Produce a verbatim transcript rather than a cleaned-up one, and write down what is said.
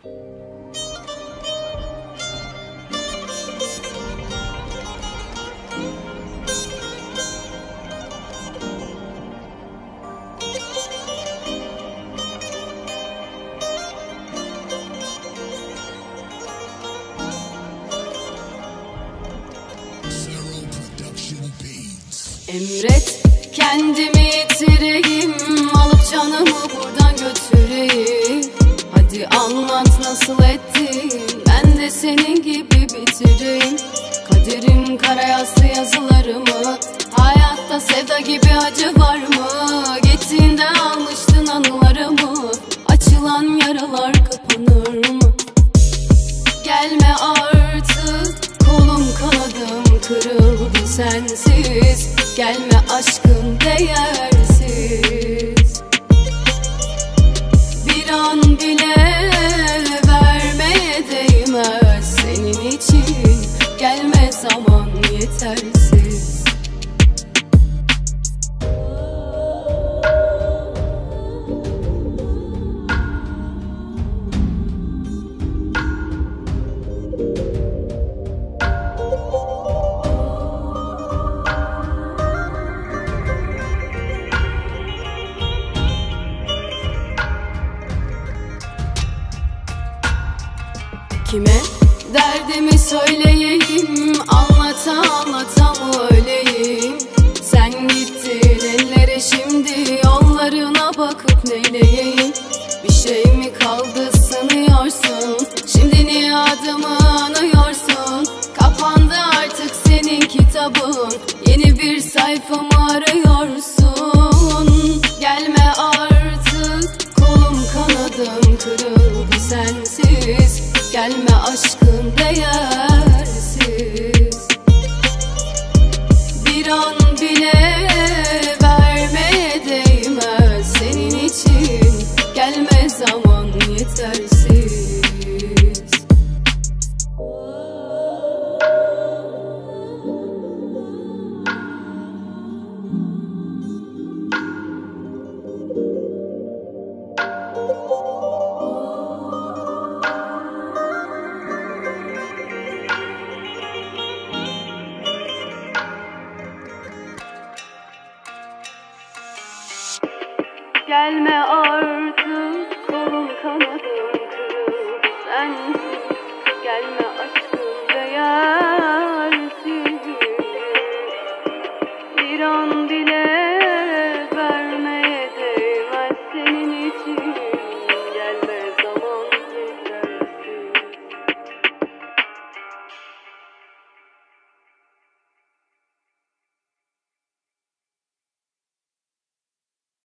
Emret kendimi yitireyim, alıp canımı buradan götüreyim. Hadi anlat nasıl ettin, ben de senin gibi bitireyim. Kaderim kara yazdı yazılarımı, hayatta sevda gibi acı var mı? Gittiğinde almıştın anılarımı, açılan yaralar kapanır mı? Gelme artık, kolum kanadım kırıldı sensiz. Gelme aşkım değersiz. Bir an bile vermeye değmez senin için. Gelme zaman yetersiz. Kime derdimi söyleyeyim, anlata anlata mı öleyim? Sen gittin ellere, şimdi yollarına bakıp neyleyeyim? Bir şey mi kaldı sanıyorsun, şimdi niye adımı anıyorsun? Kapandı artık senin kitabın, yeni bir sayfamı arıyorsun. Gelme artık, kolum kanadım kırıldı sensiz. Gelme aşkın değersiz. Bir an bile vermeye değmez senin için. Gelme zaman yetersiz. Gelme